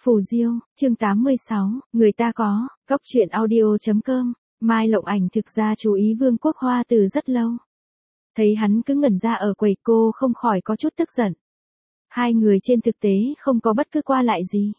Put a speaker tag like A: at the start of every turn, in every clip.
A: Phù Diêu, chương 86, người ta có, góc chuyện audio.com, Mai Lộng Ảnh thực ra chú ý Vương Quốc Hoa từ rất lâu. Thấy hắn cứ ngẩn ra ở quầy cô không khỏi có chút tức giận. Hai người trên thực tế không có bất cứ qua lại gì.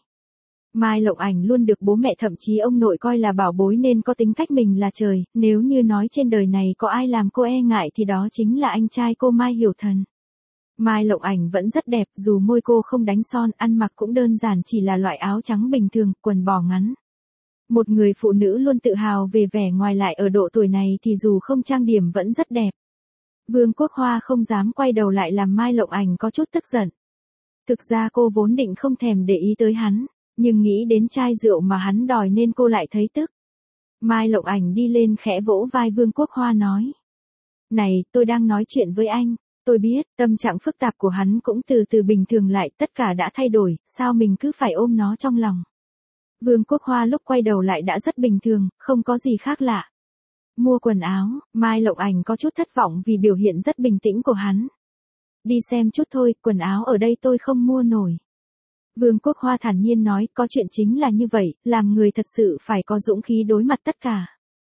A: Mai Lộng Ảnh luôn được bố mẹ thậm chí ông nội coi là bảo bối nên có tính cách mình là trời, nếu như nói trên đời này có ai làm cô e ngại thì đó chính là anh trai cô Mai Hiểu Thần. Mai Lộng Ảnh vẫn rất đẹp, dù môi cô không đánh son, ăn mặc cũng đơn giản chỉ là loại áo trắng bình thường, quần bò ngắn. Một người phụ nữ luôn tự hào về vẻ ngoài lại ở độ tuổi này thì dù không trang điểm vẫn rất đẹp. Vương Quốc Hoa không dám quay đầu lại làm Mai Lộng Ảnh có chút tức giận. Thực ra cô vốn định không thèm để ý tới hắn, nhưng nghĩ đến chai rượu mà hắn đòi nên cô lại thấy tức. Mai Lộng Ảnh đi lên khẽ vỗ vai Vương Quốc Hoa nói. Này, tôi đang nói chuyện với anh. Tôi biết, tâm trạng phức tạp của hắn cũng từ từ bình thường lại, tất cả đã thay đổi, sao mình cứ phải ôm nó trong lòng. Vương Quốc Hoa lúc quay đầu lại đã rất bình thường, không có gì khác lạ. Mua quần áo, Mai Lộng Ảnh có chút thất vọng vì biểu hiện rất bình tĩnh của hắn. Đi xem chút thôi, quần áo ở đây tôi không mua nổi. Vương Quốc Hoa thản nhiên nói, có chuyện chính là như vậy, làm người thật sự phải có dũng khí đối mặt tất cả.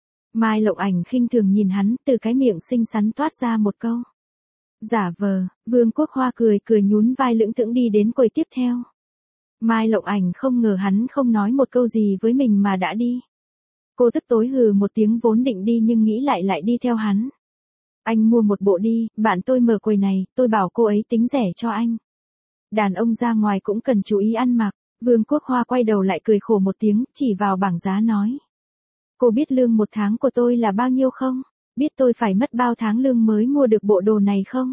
A: Mai Lộng Ảnh khinh thường nhìn hắn, từ cái miệng xinh xắn toát ra một câu. Giả vờ, Vương Quốc Hoa cười nhún vai lững thững đi đến quầy tiếp theo. Mai Lộng Ảnh không ngờ hắn không nói một câu gì với mình mà đã đi. Cô tức tối hừ một tiếng vốn định đi nhưng nghĩ lại đi theo hắn. Anh mua một bộ đi, bạn tôi mở quầy này, tôi bảo cô ấy tính rẻ cho anh. Đàn ông ra ngoài cũng cần chú ý ăn mặc. Vương Quốc Hoa quay đầu lại cười khổ một tiếng, chỉ vào bảng giá nói. Cô biết lương một tháng của tôi là bao nhiêu không? Biết tôi phải mất bao tháng lương mới mua được bộ đồ này không?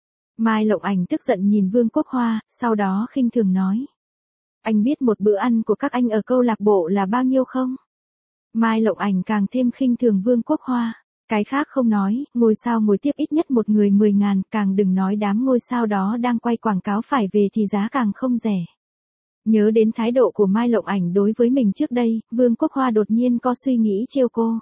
A: Mai Lộng Ảnh tức giận nhìn Vương Quốc Hoa, sau đó khinh thường nói. Anh biết một bữa ăn của các anh ở câu lạc bộ là bao nhiêu không? Mai Lộng Ảnh càng thêm khinh thường Vương Quốc Hoa. Cái khác không nói, ngôi sao ngồi tiếp ít nhất một người 10.000, càng đừng nói đám ngôi sao đó đang quay quảng cáo phải về thì giá càng không rẻ. Nhớ đến thái độ của Mai Lộng Ảnh đối với mình trước đây, Vương Quốc Hoa đột nhiên có suy nghĩ trêu cô.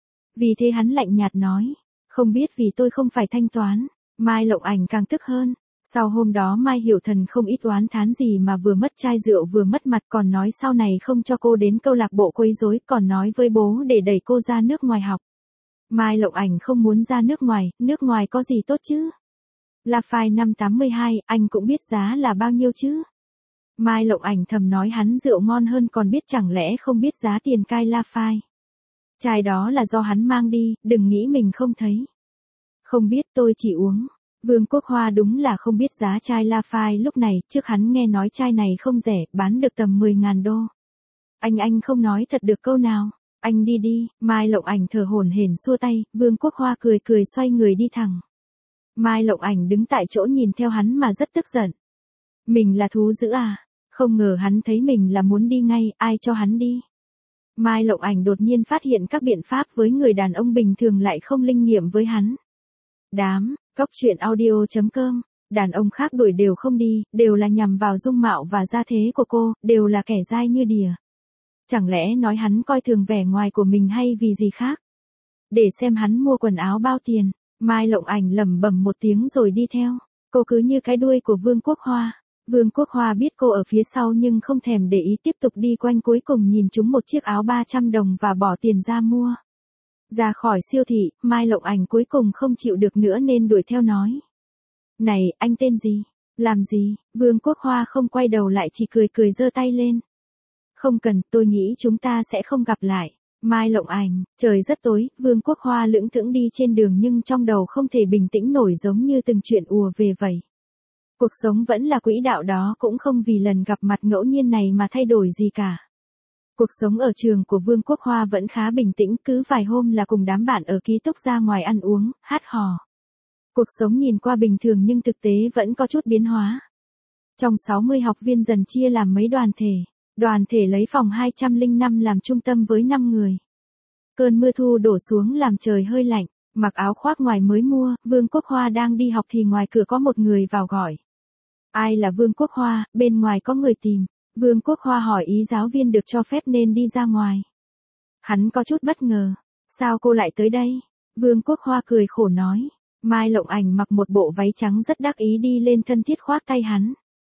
A: Vì thế hắn lạnh nhạt nói, không biết vì tôi không phải thanh toán. Mai Lộng Ảnh càng tức hơn. Sau hôm đó Mai Hiểu Thần không ít oán thán gì mà vừa mất chai rượu vừa mất mặt, còn nói sau này không cho cô đến câu lạc bộ quấy rối, còn nói với bố để đẩy cô ra nước ngoài học. Mai Lộng Ảnh không muốn ra nước ngoài có gì tốt chứ? Lafite năm 82, anh cũng biết giá là bao nhiêu chứ? Mai Lộng Ảnh thầm nói hắn rượu ngon hơn còn biết, chẳng lẽ không biết giá tiền cai Lafite. Chai đó là do hắn mang đi, đừng nghĩ mình không thấy. Không biết, tôi chỉ uống. Vương Quốc Hoa đúng là không biết giá chai Lafite lúc này, trước hắn nghe nói chai này không rẻ, bán được tầm 10.000 đô. Anh không nói thật được câu nào. Anh đi, Mai Lộng Ảnh thở hổn hển xua tay, Vương Quốc Hoa cười xoay người đi thẳng. Mai Lộng Ảnh đứng tại chỗ nhìn theo hắn mà rất tức giận. Mình là thú dữ à? Không ngờ hắn thấy mình là muốn đi ngay, ai cho hắn đi? Mai Lộng Ảnh đột nhiên phát hiện các biện pháp với người đàn ông bình thường lại không linh nghiệm với hắn. Góc chuyện audio.com, đàn ông khác đuổi đều không đi, đều là nhằm vào dung mạo và gia thế của cô, đều là kẻ dai như đỉa. Chẳng lẽ nói hắn coi thường vẻ ngoài của mình hay vì gì khác? Để xem hắn mua quần áo bao tiền. Mai Lộng Ảnh lẩm bẩm một tiếng rồi đi theo. Cô cứ như cái đuôi của Vương Quốc Hoa. Vương Quốc Hoa biết cô ở phía sau nhưng không thèm để ý, tiếp tục đi quanh, cuối cùng nhìn trúng một chiếc áo 300 đồng và bỏ tiền ra mua. Ra khỏi siêu thị, Mai Lộng Ảnh cuối cùng không chịu được nữa nên đuổi theo nói. Này, anh tên gì? Làm gì? Vương Quốc Hoa không quay đầu lại, chỉ cười giơ tay lên. Không cần, tôi nghĩ chúng ta sẽ không gặp lại. Mai Lộng Ảnh, trời rất tối, Vương Quốc Hoa lững thững đi trên đường nhưng trong đầu không thể bình tĩnh nổi, giống như từng chuyện ùa về vậy. Cuộc sống vẫn là quỹ đạo đó, cũng không vì lần gặp mặt ngẫu nhiên này mà thay đổi gì cả. Cuộc sống ở trường của Vương Quốc Hoa vẫn khá bình tĩnh, cứ vài hôm là cùng đám bạn ở ký túc ra ngoài ăn uống, hát hò. Cuộc sống nhìn qua bình thường nhưng thực tế vẫn có chút biến hóa. Trong 60 học viên dần chia làm mấy đoàn thể. Đoàn thể lấy phòng 205 làm trung tâm với 5 người. Cơn mưa thu đổ xuống làm trời hơi lạnh, mặc áo khoác ngoài mới mua, Vương Quốc Hoa đang đi học thì ngoài cửa có một người vào gọi. Ai là Vương Quốc Hoa? Bên ngoài có người tìm. Vương Quốc Hoa hỏi ý giáo viên được cho phép nên đi ra ngoài. Hắn có chút bất ngờ. Sao cô lại tới đây? Vương Quốc Hoa cười khổ nói. Mai Lộng Ảnh mặc một bộ váy trắng rất đắc ý đi lên thân thiết khoác tay hắn.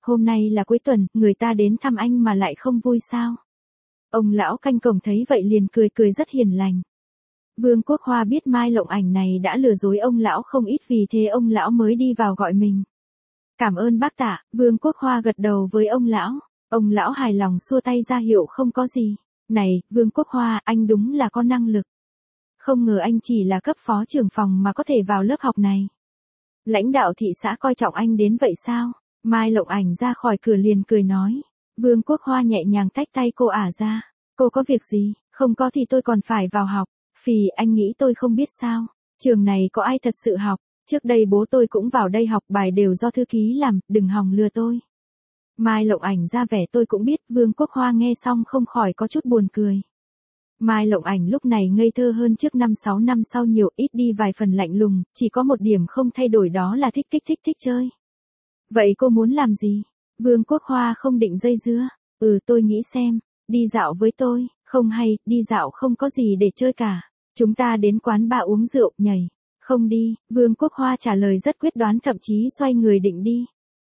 A: hôm nay là cuối tuần, người ta đến thăm anh mà lại không vui sao? Ông lão canh cổng thấy vậy liền cười cười rất hiền lành. Vương Quốc Hoa biết Mai Lộng Ảnh này đã lừa dối ông lão không ít vì thế ông lão mới đi vào gọi mình. Cảm ơn bác Tạ, Vương Quốc Hoa gật đầu với ông lão. Ông lão hài lòng xua tay ra hiệu không có gì. Này, Vương Quốc Hoa, anh đúng là có năng lực. Không ngờ anh chỉ là cấp phó trưởng phòng mà có thể vào lớp học này. Lãnh đạo thị xã coi trọng anh đến vậy sao? Mai Lộng Ảnh ra khỏi cửa liền cười nói. Vương Quốc Hoa nhẹ nhàng tách tay cô ả ra. Cô có việc gì? Không có thì tôi còn phải vào học. Phì, anh nghĩ tôi không biết sao? Trường này có ai thật sự học? Trước đây bố tôi cũng vào đây học, bài đều do thư ký làm, đừng hòng lừa tôi. Mai Lộng Ảnh ra vẻ tôi cũng biết. Vương Quốc Hoa nghe xong không khỏi có chút buồn cười. Mai Lộng Ảnh lúc này ngây thơ hơn trước 5-6 năm sau nhiều, ít đi vài phần lạnh lùng, chỉ có một điểm không thay đổi đó là thích chơi. Vậy cô muốn làm gì? Vương Quốc Hoa không định dây dưa. Tôi nghĩ xem, đi dạo với tôi. Không hay, đi dạo không có gì để chơi cả. Chúng ta đến quán bar uống rượu, nhảy. Không đi, Vương Quốc Hoa trả lời rất quyết đoán, thậm chí xoay người định đi.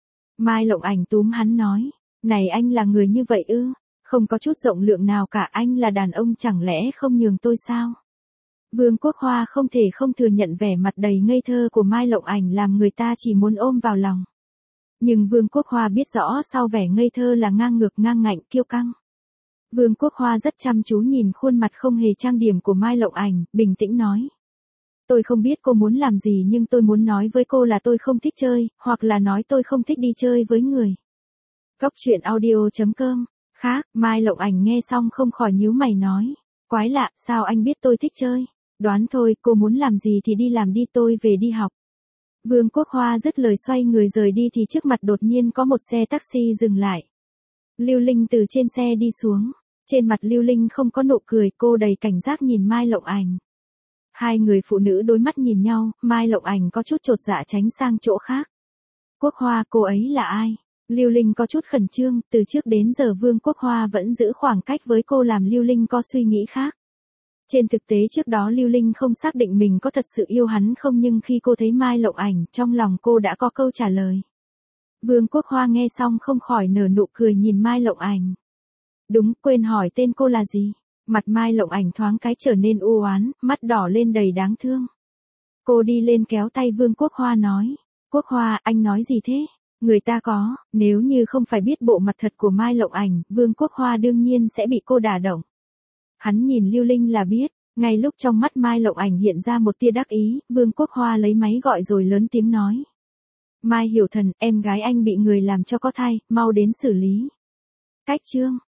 A: Mai Lộng Ảnh túm hắn nói, này anh là người như vậy ư? Không có chút rộng lượng nào cả, anh là đàn ông chẳng lẽ không nhường tôi sao? Vương Quốc Hoa không thể không thừa nhận vẻ mặt đầy ngây thơ của Mai Lộng Ảnh làm người ta chỉ muốn ôm vào lòng. Nhưng Vương Quốc Hoa biết rõ sau vẻ ngây thơ là ngang ngược ngang ngạnh kiêu căng. Vương Quốc Hoa rất chăm chú nhìn khuôn mặt không hề trang điểm của Mai Lộng Ảnh, bình tĩnh nói. Tôi không biết cô muốn làm gì nhưng tôi muốn nói với cô là tôi không thích chơi, hoặc là nói tôi không thích đi chơi với người. Cốc truyện audio.com. Khác, Mai Lộng Ảnh nghe xong không khỏi nhíu mày nói. Quái lạ, sao anh biết tôi thích chơi? Đoán thôi, cô muốn làm gì thì đi làm đi, tôi về đi học. Vương Quốc Hoa dứt lời xoay người rời đi thì trước mặt đột nhiên có một xe taxi dừng lại. Lưu Linh từ trên xe đi xuống. Trên mặt Lưu Linh không có nụ cười, cô đầy cảnh giác nhìn Mai Lộng Ảnh. Hai người phụ nữ đối mắt nhìn nhau, Mai Lộng Ảnh có chút chột dạ tránh sang chỗ khác. Quốc Hoa, cô ấy là ai? Lưu Linh có chút khẩn trương, từ trước đến giờ Vương Quốc Hoa vẫn giữ khoảng cách với cô làm Lưu Linh có suy nghĩ khác. Trên thực tế trước đó Lưu Linh không xác định mình có thật sự yêu hắn không nhưng khi cô thấy Mai Lộng Ảnh, trong lòng cô đã có câu trả lời. Vương Quốc Hoa nghe xong không khỏi nở nụ cười nhìn Mai Lộng Ảnh. Đúng, quên hỏi tên cô là gì? Mặt Mai Lộng Ảnh thoáng cái trở nên u oán, mắt đỏ lên đầy đáng thương. Cô đi lên kéo tay Vương Quốc Hoa nói. Quốc Hoa, anh nói gì thế? Người ta có, nếu như không phải biết bộ mặt thật của Mai Lộng Ảnh, Vương Quốc Hoa đương nhiên sẽ bị cô đả động. Hắn nhìn Lưu Linh là biết, ngay lúc trong mắt Mai Lộng Ảnh hiện ra một tia đắc ý, Vương Quốc Hoa lấy máy gọi rồi lớn tiếng nói. Mai Hiểu Thần, em gái anh bị người làm cho có thai, mau đến xử lý. Cách chương.